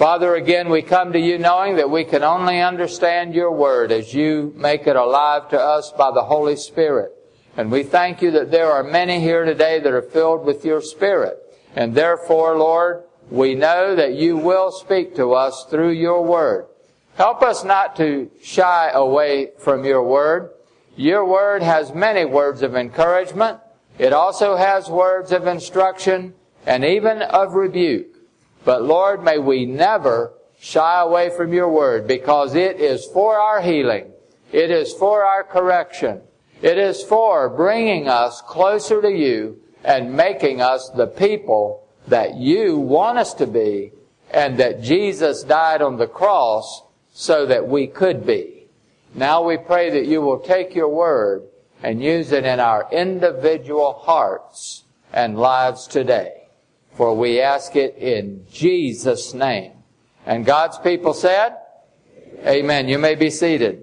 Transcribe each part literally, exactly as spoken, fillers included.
Father, again, we come to you knowing that we can only understand your word as you make it alive to us by the Holy Spirit. And we thank you that there are many here today that are filled with your Spirit. And therefore, Lord, we know that you will speak to us through your word. Help us not to shy away from your word. Your word has many words of encouragement. It also has words of instruction and even of rebuke. But Lord, may we never shy away from your word, because it is for our healing. It is for our correction. It is for bringing us closer to you and making us the people that you want us to be, and that Jesus died on the cross so that we could be. Now we pray that you will take your word and use it in our individual hearts and lives today. For we ask it in Jesus' name. And God's people said, amen. You may be seated.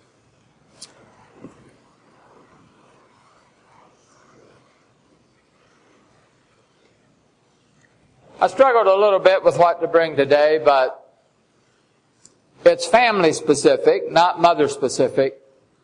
I struggled a little bit with what to bring today, but it's family specific, not mother specific.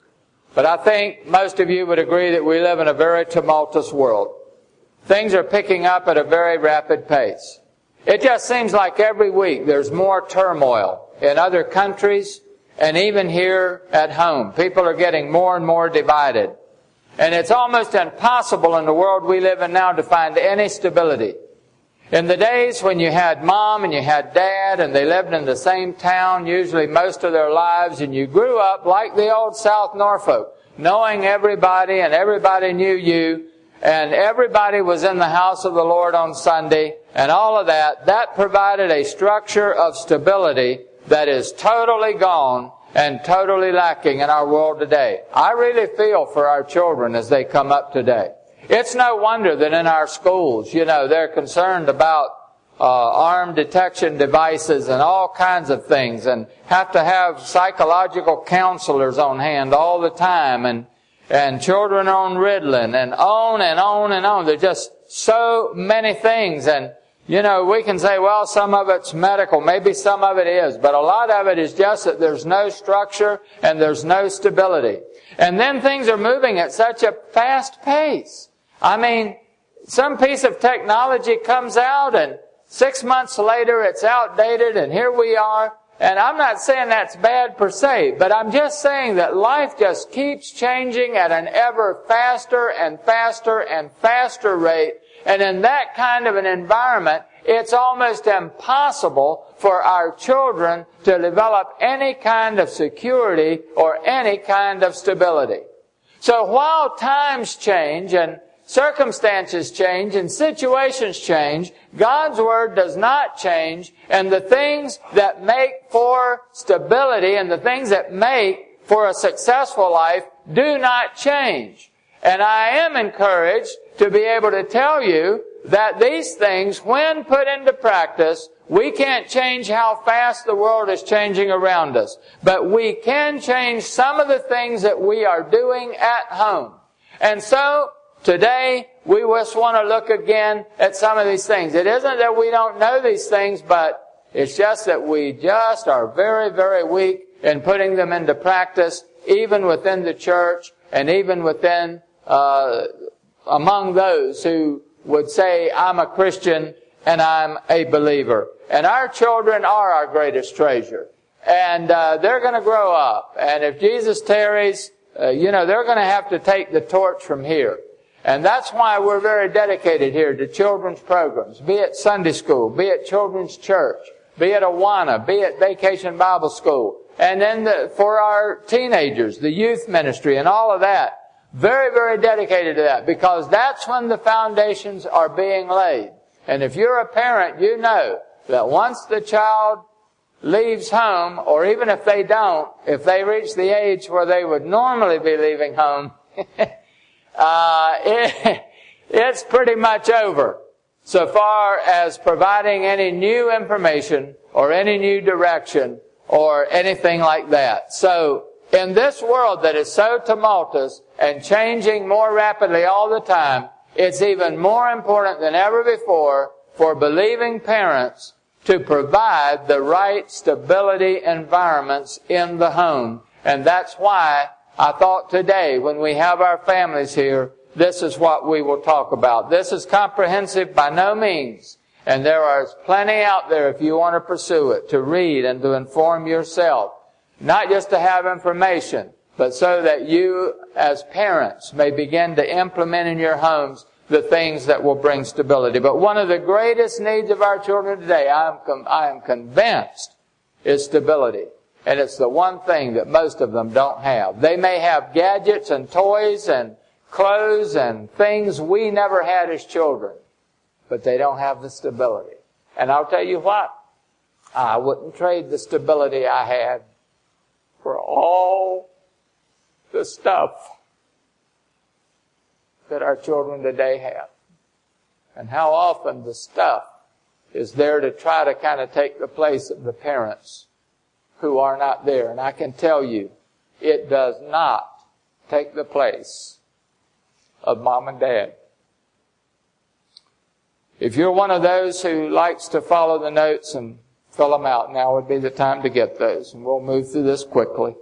But I think most of you would agree that we live in a very tumultuous world. Things are picking up at a very rapid pace. It just seems like every week there's more turmoil in other countries and even here at home. People are getting more and more divided. And it's almost impossible in the world we live in now to find any stability. In the days when you had mom and you had dad and they lived in the same town usually most of their lives, and you grew up like the old South Norfolk, knowing everybody and everybody knew you, and everybody was in the house of the Lord on Sunday, and all of that, that provided a structure of stability that is totally gone and totally lacking in our world today. I really feel for our children as they come up today. It's no wonder that in our schools, you know, they're concerned about uh, arm detection devices and all kinds of things, and have to have psychological counselors on hand all the time, and And children on Ritalin, and on and on and on. There's just so many things. And, you know, we can say, well, some of it's medical. Maybe some of it is. But a lot of it is just that there's no structure and there's no stability. And then things are moving at such a fast pace. I mean, some piece of technology comes out and six months later it's outdated, and here we are. And I'm not saying that's bad per se, but I'm just saying that life just keeps changing at an ever faster and faster and faster rate. And in that kind of an environment, it's almost impossible for our children to develop any kind of security or any kind of stability. So while times change and circumstances change and situations change, God's Word does not change, and the things that make for stability and the things that make for a successful life do not change. And I am encouraged to be able to tell you that these things, when put into practice, we can't change how fast the world is changing around us, but we can change some of the things that we are doing at home. And so, today, we just want to look again at some of these things. It isn't that we don't know these things, but it's just that we just are very, very weak in putting them into practice, even within the church and even within, uh, among those who would say, I'm a Christian and I'm a believer. And our children are our greatest treasure. And uh, they're going to grow up. And if Jesus tarries, uh, you know, they're going to have to take the torch from here. And that's why we're very dedicated here to children's programs, be it Sunday school, be it children's church, be it Awana, be it Vacation Bible School. And then the, for our teenagers, the youth ministry and all of that. Very, very dedicated to that, because that's when the foundations are being laid. And if you're a parent, you know that once the child leaves home, or even if they don't, if they reach the age where they would normally be leaving home, uh, it, it's pretty much over so far as providing any new information or any new direction or anything like that. So, in this world that is so tumultuous and changing more rapidly all the time, it's even more important than ever before for believing parents to provide the right stability environments in the home. And that's why I thought today, when we have our families here, this is what we will talk about. This is comprehensive by no means. And there is plenty out there if you want to pursue it, to read and to inform yourself. Not just to have information, but so that you as parents may begin to implement in your homes the things that will bring stability. But one of the greatest needs of our children today, I am, com- I am convinced, is stability. And it's the one thing that most of them don't have. They may have gadgets and toys and clothes and things we never had as children, but they don't have the stability. And I'll tell you what, I wouldn't trade the stability I had for all the stuff that our children today have. And how often the stuff is there to try to kind of take the place of the parents who are not there. And I can tell you, it does not take the place of mom and dad. If you're one of those who likes to follow the notes and fill them out, now would be the time to get those. And we'll move through this quickly.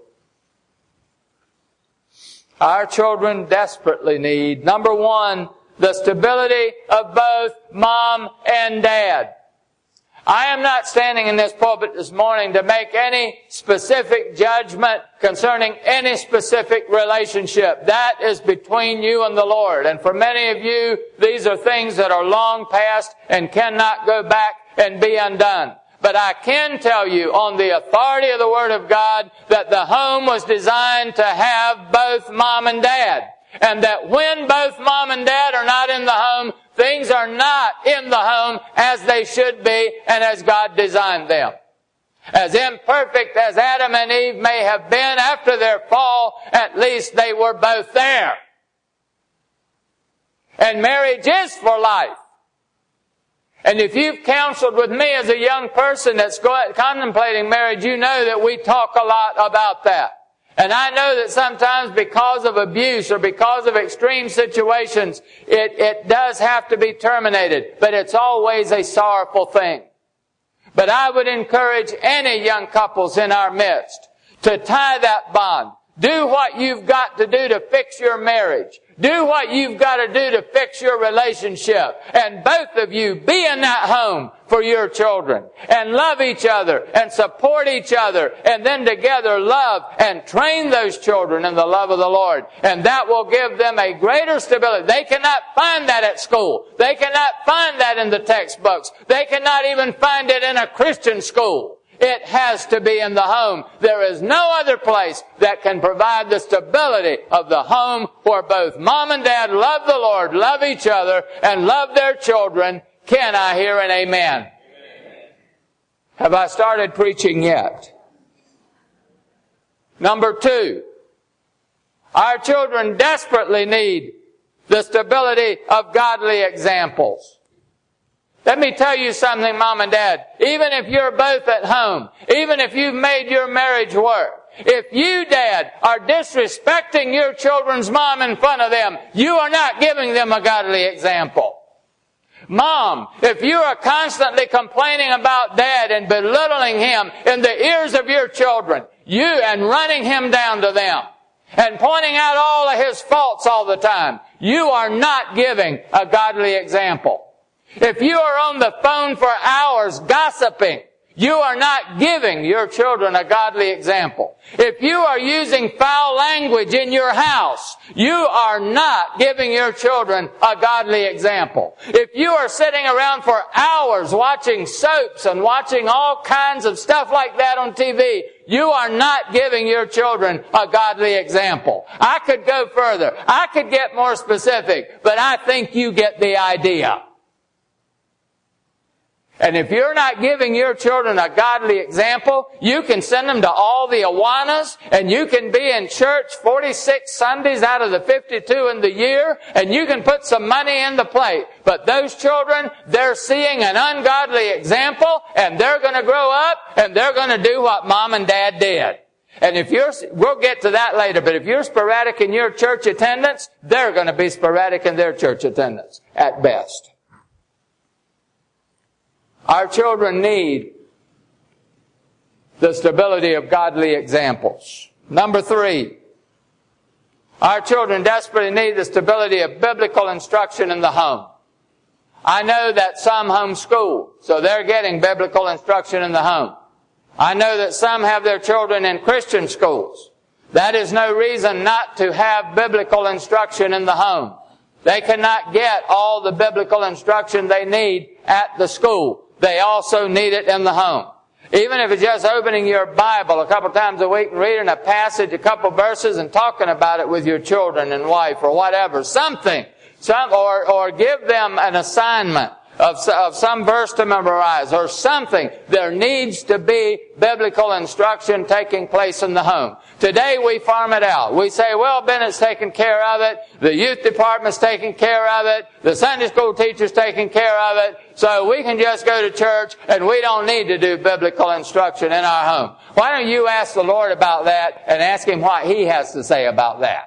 Our children desperately need, number one, the stability of both mom and dad. I am not standing in this pulpit this morning to make any specific judgment concerning any specific relationship. That is between you and the Lord. And for many of you, these are things that are long past and cannot go back and be undone. But I can tell you on the authority of the Word of God that the home was designed to have both mom and dad. And that when both mom and dad are not in the home, things are not in the home as they should be and as God designed them. As imperfect as Adam and Eve may have been after their fall, at least they were both there. And marriage is for life. And if you've counseled with me as a young person that's contemplating marriage, you know that we talk a lot about that. And I know that sometimes because of abuse or because of extreme situations, it, it does have to be terminated. But it's always a sorrowful thing. But I would encourage any young couples in our midst to tie that bond. Do what you've got to do to fix your marriage. Do what you've got to do to fix your relationship. And both of you be in that home for your children. And love each other and support each other. And then together love and train those children in the love of the Lord. And that will give them a greater stability. They cannot find that at school. They cannot find that in the textbooks. They cannot even find it in a Christian school. It has to be in the home. There is no other place that can provide the stability of the home where both mom and dad love the Lord, love each other, and love their children. Can I hear an amen? Amen. Have I started preaching yet? Number two, our children desperately need the stability of godly examples. Let me tell you something, mom and dad. Even if you're both at home, even if you've made your marriage work, if you, dad, are disrespecting your children's mom in front of them, you are not giving them a godly example. Mom, if you are constantly complaining about dad and belittling him in the ears of your children, you and running him down to them, and pointing out all of his faults all the time, you are not giving a godly example. If you are on the phone for hours gossiping, you are not giving your children a godly example. If you are using foul language in your house, you are not giving your children a godly example. If you are sitting around for hours watching soaps and watching all kinds of stuff like that on T V, you are not giving your children a godly example. I could go further. I could get more specific, but I think you get the idea. And if you're not giving your children a godly example, you can send them to all the Awanas, and you can be in church forty-six Sundays out of the fifty-two in the year, and you can put some money in the plate. But those children, they're seeing an ungodly example, and they're going to grow up, and they're going to do what mom and dad did. And if you're, we'll get to that later, but if you're sporadic in your church attendance, they're going to be sporadic in their church attendance, at best. Our children need the stability of godly examples. Number three, our children desperately need the stability of biblical instruction in the home. I know that some homeschool, so they're getting biblical instruction in the home. I know that some have their children in Christian schools. That is no reason not to have biblical instruction in the home. They cannot get all the biblical instruction they need at the school. They also need it in the home. Even if it's just opening your Bible a couple times a week and reading a passage, a couple verses, and talking about it with your children and wife or whatever. Something. Some, or, or give them an assignment of, of some verse to memorize or something. There needs to be biblical instruction taking place in the home. Today we farm it out. We say, well, Bennett's taking care of it. The youth department's taking care of it. The Sunday school teacher's taking care of it. So we can just go to church and we don't need to do biblical instruction in our home. Why don't you ask the Lord about that and ask Him what He has to say about that?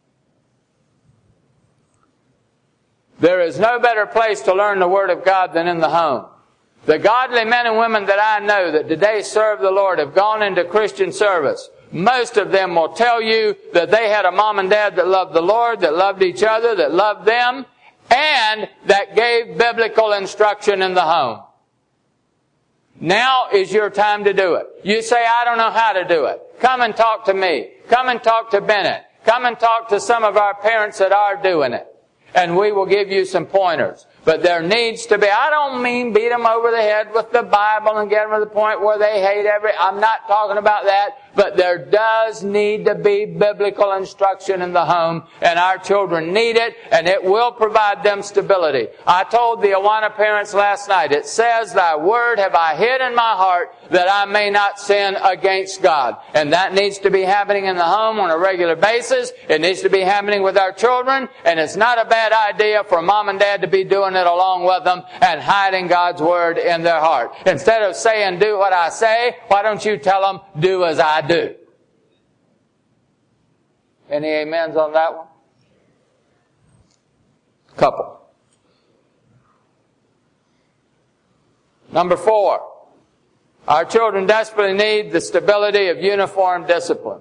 There is no better place to learn the Word of God than in the home. The godly men and women that I know that today serve the Lord have gone into Christian service. Most of them will tell you that they had a mom and dad that loved the Lord, that loved each other, that loved them, and that gave biblical instruction in the home. Now is your time to do it. You say, I don't know how to do it. Come and talk to me. Come and talk to Bennett. Come and talk to some of our parents that are doing it. And we will give you some pointers. But there needs to be, I don't mean beat them over the head with the Bible and get them to the point where they hate every, I'm not talking about that. But there does need to be biblical instruction in the home, and our children need it, and it will provide them stability. I told the Awana parents last night, it says, Thy word have I hid in my heart, that I may not sin against God. And that needs to be happening in the home on a regular basis. It needs to be happening with our children, and it's not a bad idea for mom and dad to be doing it along with them and hiding God's word in their heart. Instead of saying, do what I say, why don't you tell them, do as I do? Any amens on that one? Couple. Number four. Our children desperately need the stability of uniform discipline.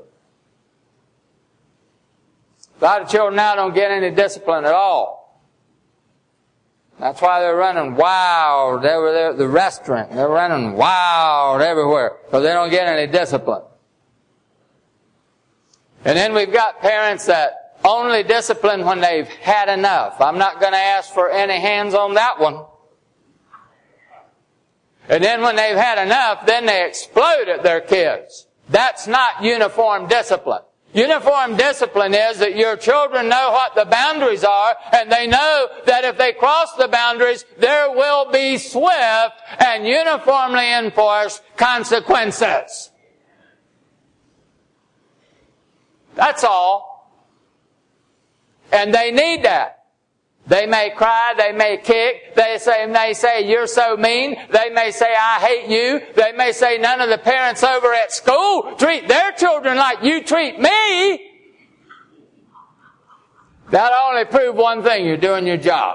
A lot of children now don't get any discipline at all. That's why they're running wild over there at the restaurant. They're running wild everywhere because they don't get any discipline. And then we've got parents that only discipline when they've had enough. I'm not going to ask for any hands on that one. And then when they've had enough, then they explode at their kids. That's not uniform discipline. Uniform discipline is that your children know what the boundaries are, and they know that if they cross the boundaries, there will be swift and uniformly enforced consequences. That's all. And they need that. They may cry, they may kick, they say, may say, you're so mean. They may say, I hate you. They may say, none of the parents over at school treat their children like you treat me. That'll only prove one thing, you're doing your job.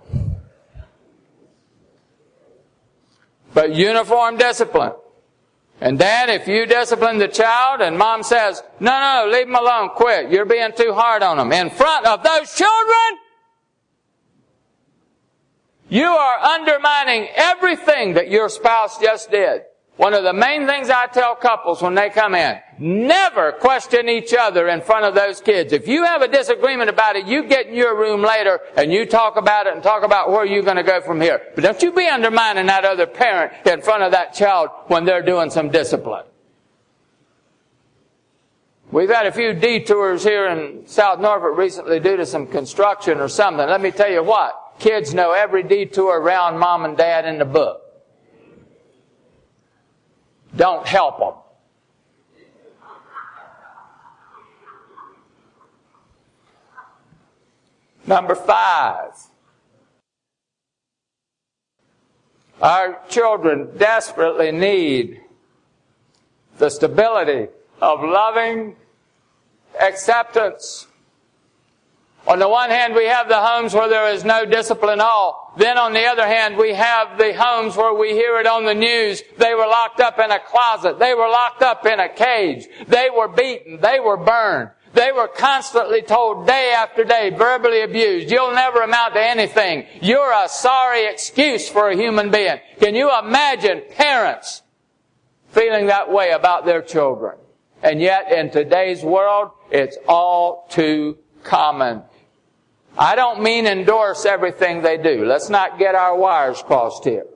But uniform discipline. And Dad, if you discipline the child and Mom says, no, no, leave them alone, quit. You're being too hard on them. In front of those children, you are undermining everything that your spouse just did. One of the main things I tell couples when they come in, never question each other in front of those kids. If you have a disagreement about it, you get in your room later and you talk about it and talk about where you're going to go from here. But don't you be undermining that other parent in front of that child when they're doing some discipline. We've had a few detours here in South Norfolk recently due to some construction or something. Let me tell you what. Kids know every detour around Mom and Dad in the book. Don't help them. Number five. Our children desperately need the stability of loving acceptance On the one hand, we have the homes where there is no discipline at all. Then on the other hand, we have the homes where we hear it on the news. They were locked up in a closet. They were locked up in a cage. They were beaten. They were burned. They were constantly told day after day, verbally abused, you'll never amount to anything. You're a sorry excuse for a human being. Can you imagine parents feeling that way about their children? And yet in today's world, it's all too common. I don't mean endorse everything they do. Let's not get our wires crossed here.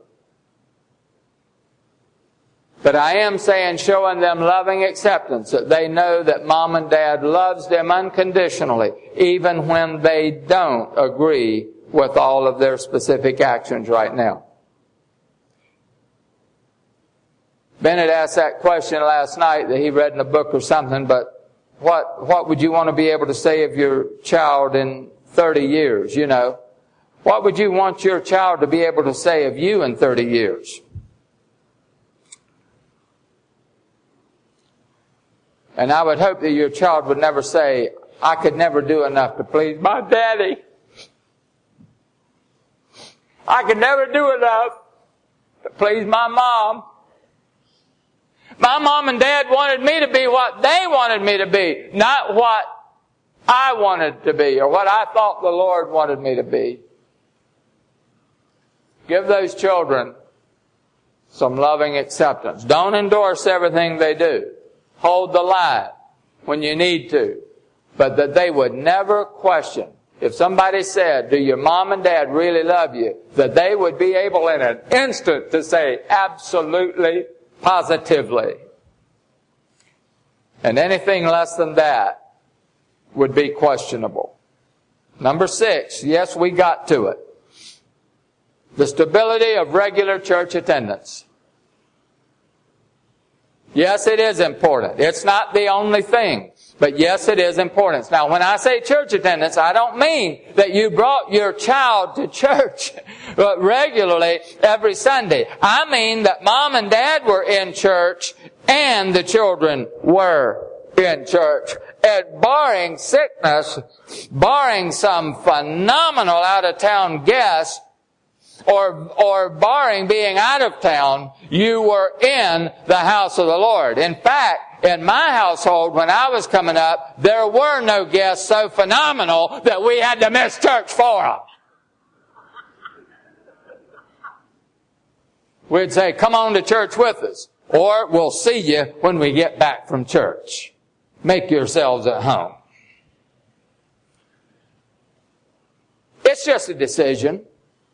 But I am saying showing them loving acceptance, that they know that mom and dad loves them unconditionally, even when they don't agree with all of their specific actions right now. Bennett asked that question last night that he read in a book or something, but what, what would you want to be able to say of your child in thirty years, you know? What would you want your child to be able to say of you in thirty years? And I would hope that your child would never say, I could never do enough to please my daddy. I could never do enough to please my mom. My mom and dad wanted me to be what they wanted me to be, not what I wanted to be or what I thought the Lord wanted me to be. Give those children some loving acceptance. Don't endorse everything they do. Hold the line when you need to. But that they would never question. If somebody said, do your mom and dad really love you? That they would be able in an instant to say, absolutely, positively. And anything less than that would be questionable. Number six, yes, we got to it. The stability of regular church attendance. Yes, it is important. It's not the only thing. But yes, it is important. Now, when I say church attendance, I don't mean that you brought your child to church regularly every Sunday. I mean that mom and dad were in church and the children were in church. And barring sickness, barring some phenomenal out-of-town guest, Or, or barring being out of town, you were in the house of the Lord. In fact, in my household, when I was coming up, there were no guests so phenomenal that we had to miss church for them. We'd say, come on to church with us, or we'll see you when we get back from church. Make yourselves at home. It's just a decision.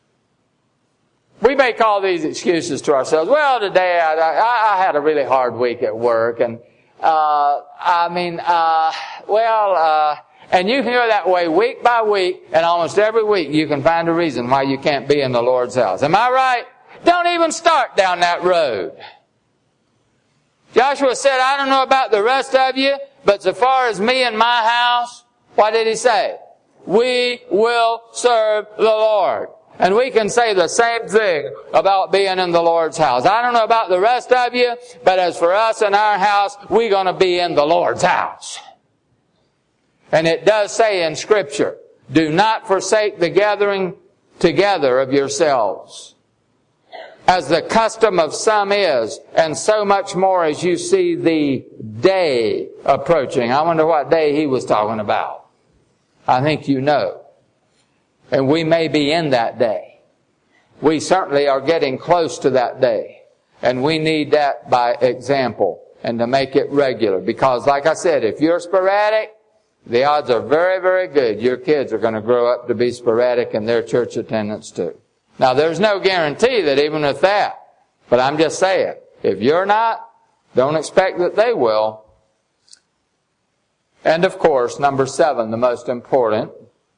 We make all these excuses to ourselves. Well, today I, I, I had a really hard week at work, and uh I mean, uh well, uh and you can go that way week by week, and almost every week you can find a reason why you can't be in the Lord's house. Am I right? Don't even start down that road. Joshua said, I don't know about the rest of you, but so far as me and my house, what did he say? We will serve the Lord. And we can say the same thing about being in the Lord's house. I don't know about the rest of you, but as for us in our house, we're going to be in the Lord's house. And it does say in Scripture, do not forsake the gathering together of yourselves, as the custom of some is, and so much more as you see the day approaching. I wonder what day he was talking about. I think you know. And we may be in that day. We certainly are getting close to that day. And we need that by example and to make it regular. Because like I said, if you're sporadic, the odds are very, very good your kids are going to grow up to be sporadic in their church attendance too. Now there's no guarantee that even with that. But I'm just saying, if you're not, don't expect that they will. And of course, number seven, the most important,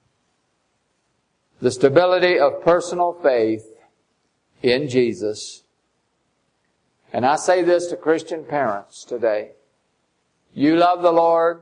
the stability of personal faith in Jesus. And I say this to Christian parents today. You love the Lord.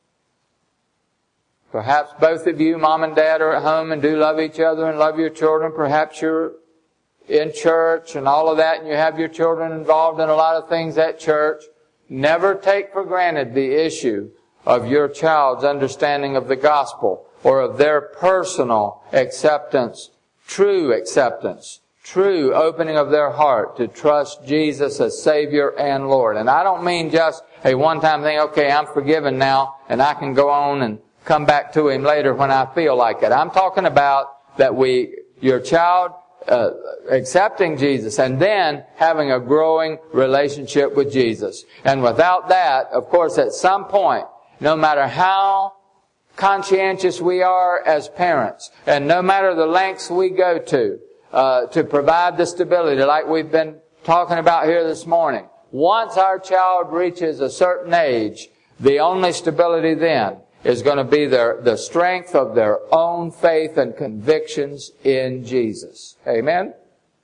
Perhaps both of you, mom and dad, are at home and do love each other and love your children. Perhaps you're in church and all of that, and you have your children involved in a lot of things at church. Never take for granted the issue of your child's understanding of the gospel, or of their personal acceptance, true acceptance, true opening of their heart to trust Jesus as Savior and Lord. And I don't mean just a one-time thing, okay, I'm forgiven now, and I can go on and come back to Him later when I feel like it. I'm talking about that we, your child, uh, accepting Jesus and then having a growing relationship with Jesus. And without that, of course, at some point, no matter how conscientious we are as parents, and no matter the lengths we go to, uh, to provide the stability like we've been talking about here this morning, once our child reaches a certain age, the only stability then is going to be their, the strength of their own faith and convictions in Jesus. Amen?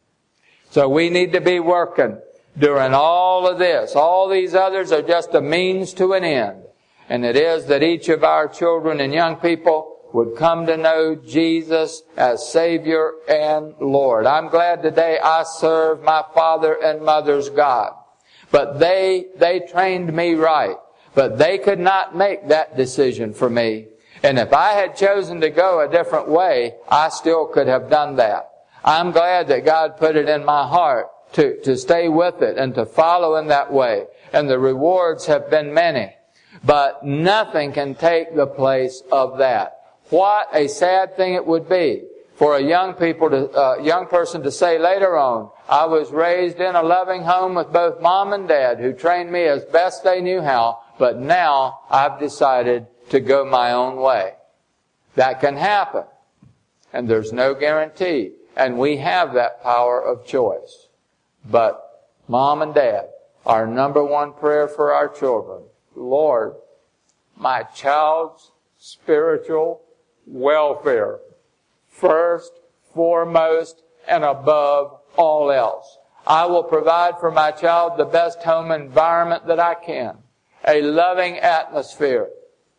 So we need to be working during all of this. All these others are just a means to an end. And it is that each of our children and young people would come to know Jesus as Savior and Lord. I'm glad today I serve my father and mother's God. But they, they trained me right. But they could not make that decision for me. And if I had chosen to go a different way, I still could have done that. I'm glad that God put it in my heart to, to stay with it and to follow in that way. And the rewards have been many. But nothing can take the place of that. What a sad thing it would be for a young people to, uh, young person to say later on, I was raised in a loving home with both mom and dad who trained me as best they knew how, but now I've decided to go my own way. That can happen. And there's no guarantee. And we have that power of choice. But mom and dad, our number one prayer for our children, Lord, my child's spiritual welfare, first, foremost, and above all else. I will provide for my child the best home environment that I can. A loving atmosphere,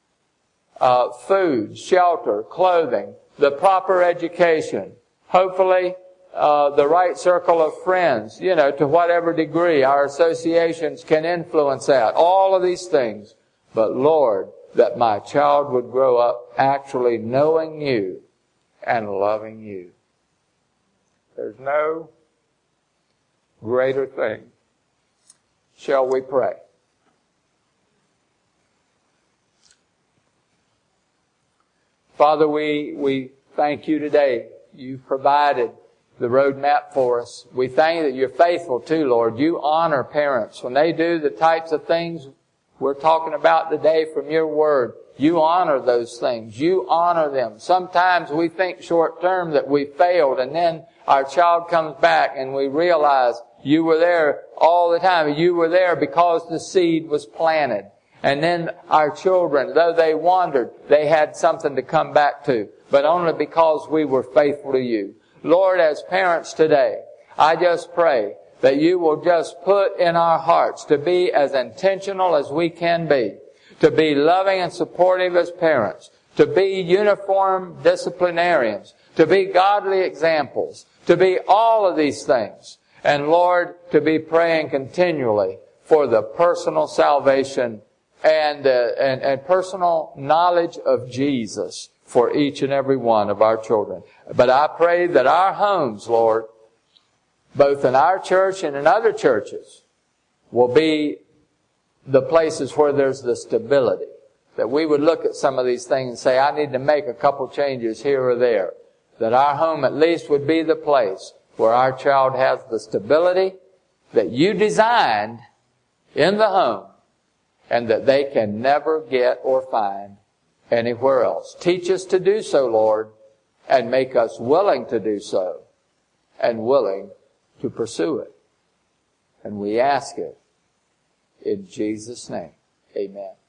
uh, food, shelter, clothing, the proper education, hopefully uh, the right circle of friends, you know, to whatever degree our associations can influence that. All of these things. But Lord, that my child would grow up actually knowing You and loving You. There's no greater thing. Shall we pray? Father, we, we thank You today. You've provided the roadmap for us. We thank You that You're faithful too, Lord. You honor parents. When they do the types of things we're talking about today from Your Word, You honor those things. You honor them. Sometimes we think short term that we failed, and then our child comes back and we realize You were there all the time. You were there because the seed was planted. And then our children, though they wandered, they had something to come back to, but only because we were faithful to You. Lord, as parents today, I just pray that You will just put in our hearts to be as intentional as we can be, to be loving and supportive as parents, to be uniform disciplinarians, to be godly examples, to be all of these things. And Lord, to be praying continually for the personal salvation and, uh, and, and personal knowledge of Jesus for each and every one of our children. But I pray that our homes, Lord, both in our church and in other churches, will be the places where there's the stability. That we would look at some of these things and say, I need to make a couple changes here or there. That our home at least would be the place where our child has the stability that You designed in the home, and that they can never get or find anywhere else. Teach us to do so, Lord, and make us willing to do so, and willing to pursue it. And we ask it in Jesus' name. Amen.